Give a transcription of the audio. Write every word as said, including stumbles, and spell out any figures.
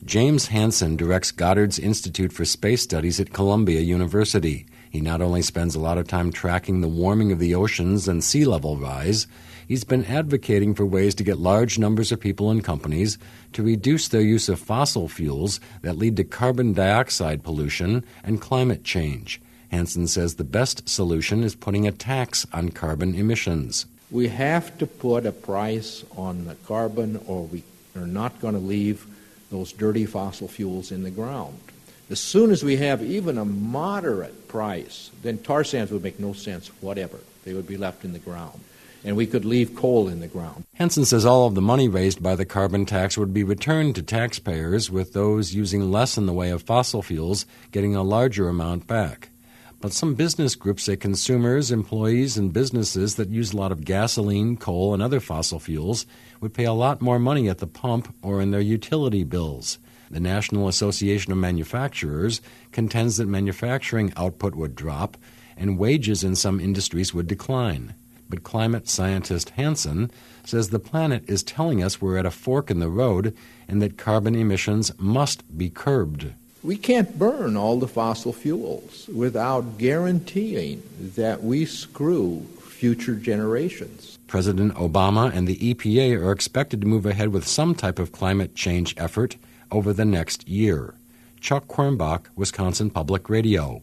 James Hansen directs Goddard's Institute for Space Studies at Columbia University. He not only spends a lot of time tracking the warming of the oceans and sea level rise, he's been advocating for ways to get large numbers of people and companies to reduce their use of fossil fuels that lead to carbon dioxide pollution and climate change. Hansen says the best solution is putting a tax on carbon emissions. We have to put a price on the carbon, or we are not going to leave those dirty fossil fuels in the ground. As soon as we have even a moderate price, then tar sands would make no sense whatever. They would be left in the ground, and we could leave coal in the ground. Hansen says all of the money raised by the carbon tax would be returned to taxpayers, with those using less in the way of fossil fuels getting a larger amount back. But some business groups say consumers, employees, and businesses that use a lot of gasoline, coal, and other fossil fuels would pay a lot more money at the pump or in their utility bills. The National Association of Manufacturers contends that manufacturing output would drop and wages in some industries would decline. But climate scientist Hansen says the planet is telling us we're at a fork in the road and that carbon emissions must be curbed. We can't burn all the fossil fuels without guaranteeing that we screw future generations. President Obama and the E P A are expected to move ahead with some type of climate change effort over the next year. Chuck Quirmbach, Wisconsin Public Radio.